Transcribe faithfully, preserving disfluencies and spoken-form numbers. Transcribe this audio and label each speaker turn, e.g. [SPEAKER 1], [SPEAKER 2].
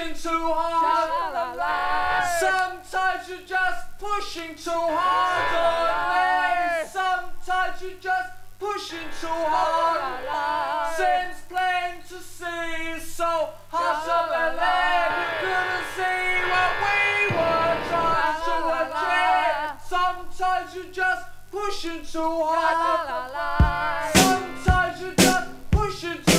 [SPEAKER 1] pushing too hard. Sometimes you're just pushing too hard on me. Sometimes you're just pushing too hard. Seems plain to see, so hush up and let me couldn't see what we were trying to achieve. Sometimes you're just pushing too hard. Sometimes you're just pushing too hard.